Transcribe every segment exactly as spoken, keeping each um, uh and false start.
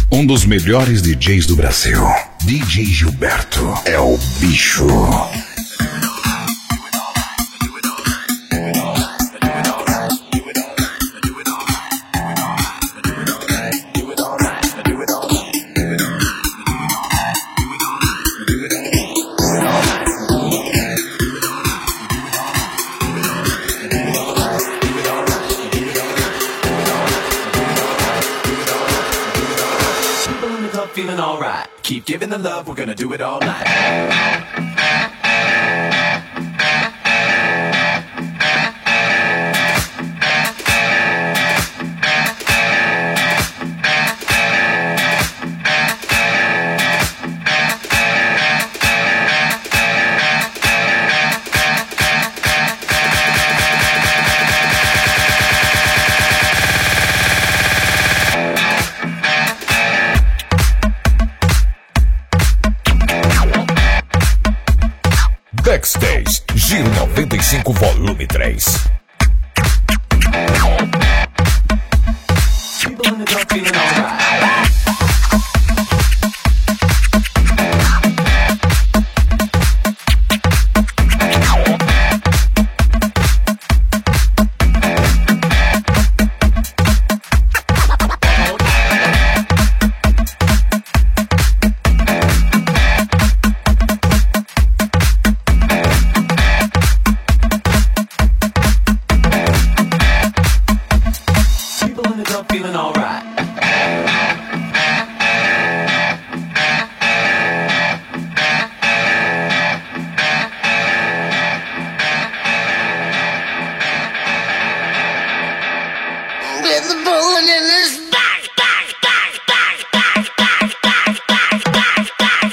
Um dos melhores D Js do Brasil. D J Gilberto é o bicho. Feeling alright. Keep giving the love, we're gonna do it all night. Backstage, Giro noventa e cinco, volume três. Feeling alright. Get the bullet in his back, back, back, back, back, back, back, back, back, back,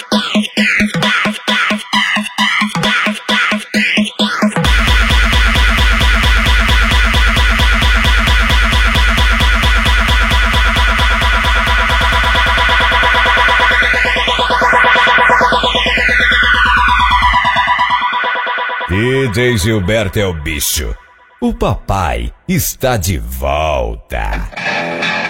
D J Gilberto é o bicho. O papai está de volta.